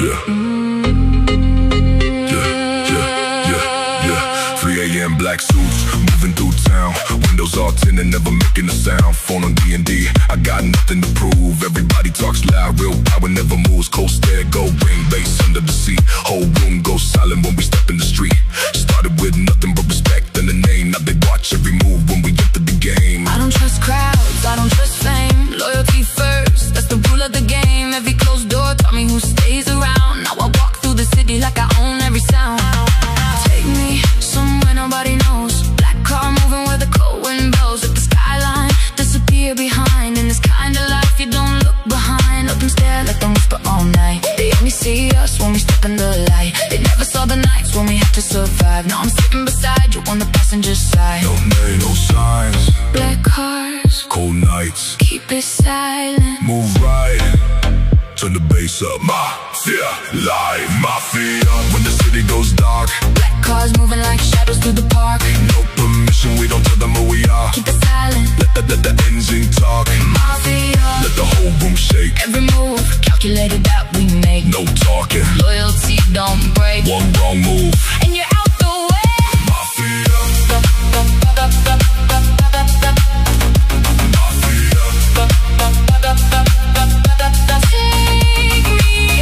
3 a.m. black suits, moving through town. Windows all tinted, never making a sound. Phone on D&D, I got nothing to prove. Everybody talks loud, real power never moves. Cold stare, go ring, bass under the seat. Whole room goes silent when we step in the street. Started with nothing but respect and a name. Now they watch every move when we enter the game. I don't trust crowds, I don't trust fame. Loyalty first, that's the rule of the game. Every closed door taught me who stays around. Now I walk through the city like I own every sound. Take me somewhere nobody knows. Black car moving where the cold wind blows. Let the skyline disappear behind. In this kind of life you don't look behind. Look and stare, let them whisper all night. They only see us when we step in the light. They never saw the nights when we had to survive. Now I'm sitting beside you on the passenger side. No name, no signs. Black cars, Cold nights, keep it silent. move right. Turn the bass up. Mafia, live mafia. When the city goes dark, Black cars moving like shadows through the park. no permission, we don't tell them who we are. Keep it silent. Let the engine talk. Mafia, Let the whole room shake. every move calculated that we make. No talking, Loyalty don't break. one wrong move. And you're out the way. Mafia, mafia. Take me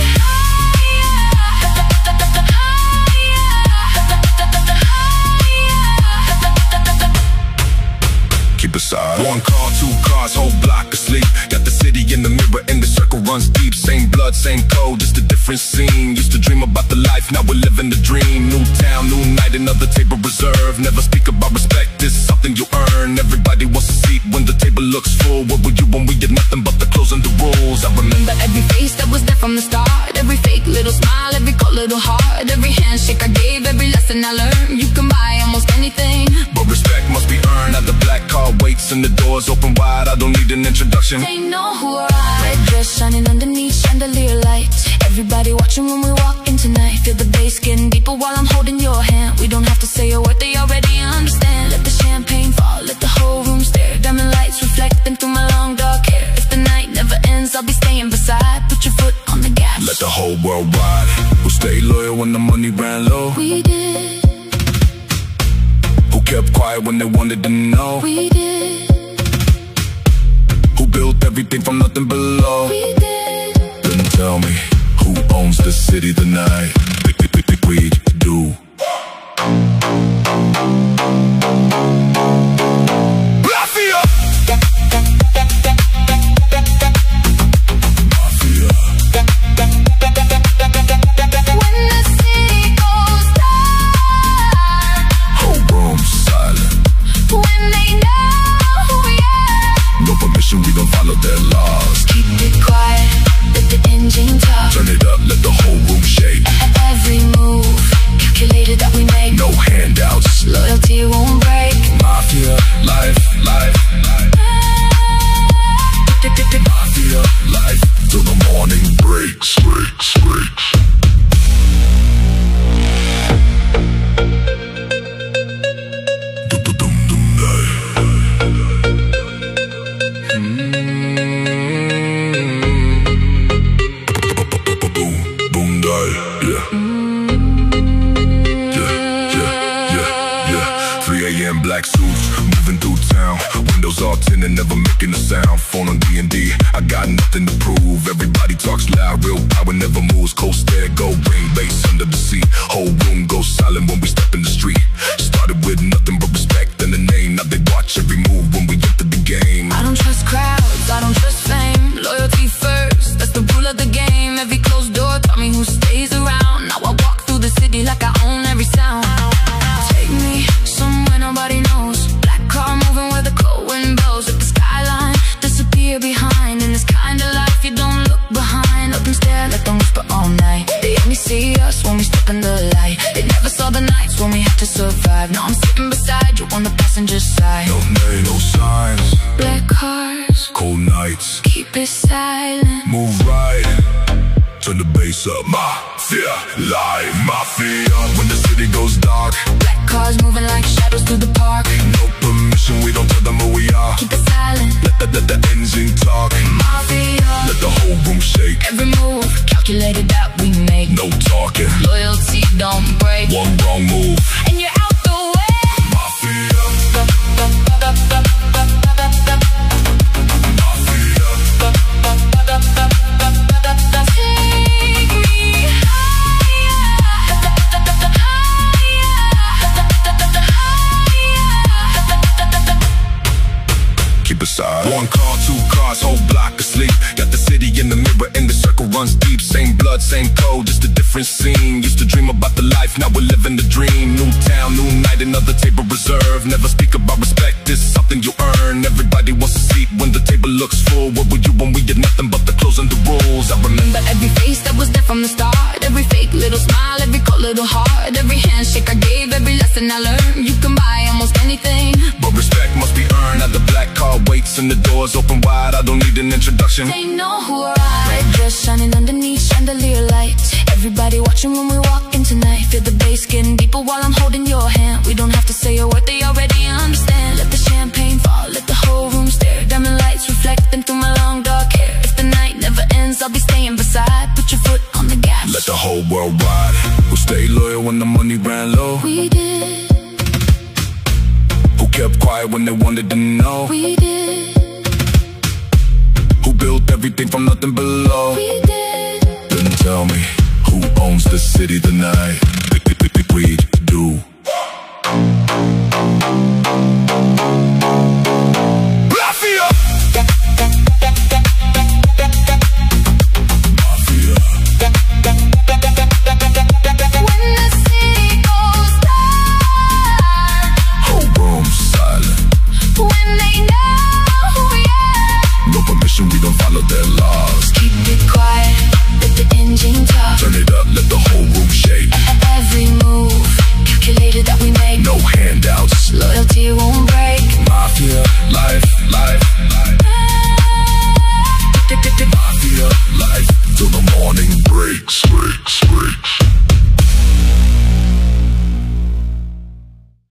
Keep it side. One car, 2 cars, whole block asleep. Got the city in the mirror and the circle runs deep. Same blood, same code, just a different scene. Used to dream about the life, now we're living the dream. New town, new night, another table reserved. Never speak about respect, this is something you earn. Everybody wants a seat when the table looks full. What were you when we did nothing but the clothes and the rules? I remember But every face that was there from the start. Every fake little smile, every cold little heart. Every handshake I gave, every lesson I learned. You can buy almost anything, but respect must be earned. Now the black car waits and the doors open wide. I don't need an introduction. they know who I am. Red dress shining underneath chandelier lights. Everybody watching when we walk in tonight. Feel the bass getting deeper while I'm holding your hand. We don't have to say a word, they already understand. Let the champagne fall, let the whole room stare. Diamond lights reflecting through my long dark hair. If the night never ends, I'll be staying beside. Put your foot on the gas. Let the whole world ride. Who stay loyal when the money ran low? We did, Who kept quiet when they wanted to know? we did, Who built everything from nothing below? we did. Then tell me, who owns the city tonight? We do. Mafia! Mafia. When the city goes dark, Whole room silent. when they know who we are, No permission, we don't follow their laws. keep it quiet, let the engine talk. Turn it up, let the whole room shake. Every move calculated that we make. No handouts. Loyalty won't break. Mafia, life, life, life. Mafia, life, till the morning breaks, breaks, breaks. Black suits, moving through town. Windows all tinted, never making a sound. Phone on D&D, I got nothing to prove. Everybody talks loud, real power never moves. Cold stare, go ring, bass under the seat. Whole room goes silent when we step in the street. Started with nothing but respect and a name. Now they watch every move when we enter the game. I don't trust crowds, I don't trust fame. Loyalty first, that's the rule of the game. Every closed door taught me who stays around. Now I walk through the city like I own every sound. Take me somewhere nobody knows. Black car moving where the cold wind blows. Let the skyline disappear behind. In this kind of life you don't look behind. Look and stare, let them whisper all night. They only see us when we step in the light. They never saw the nights when we had to survive. Now I'm sitting beside you on the passenger side. No name, no signs. Black cars, Cold nights, keep it silent. move right. Turn the bass up. Mafia, live mafia. When the city goes dark, Black cars moving like shadows through the park. no permission, we don't tell them who we are. Keep it silent. Let the engine talk. Mafia, Let the whole room shake. every move calculated that we make. runs deep, same blood, same code, just a different scene. Used to dream about the life, now we're living the dream. New town, new night, another table reserved. Never speak about respect, it's something you earn. Everybody wants a seat when the table looks full. Where were you when we did nothing but the clothes and the rules? I remember every face that was there from the start, every fake little smile, every cold little heart, every handshake I gave, every lesson I learned. You can buy almost anything, but respect must be earned. Now the black car waits and the doors open wide. I don't need an introduction. They know who I am. Red dress shining underneath chandelier lights. Everybody watching when we walk in tonight. Feel the bass getting deeper while I'm holding your hand. We don't have to say a word, they already understand. Let the champagne fall, let the whole room stare. Diamond lights reflecting through my long dark hair. If the night never ends, I'll be staying beside. Put your foot on the gas. Let the whole world ride. Who stayed loyal when the money ran low? We did. Who kept quiet when they wanted to know? We did. Who built everything from nothing below? We did. Then tell me, who owns the city tonight? We do. Mafia! Mafia. When the city goes dark, Whole room silent. when they know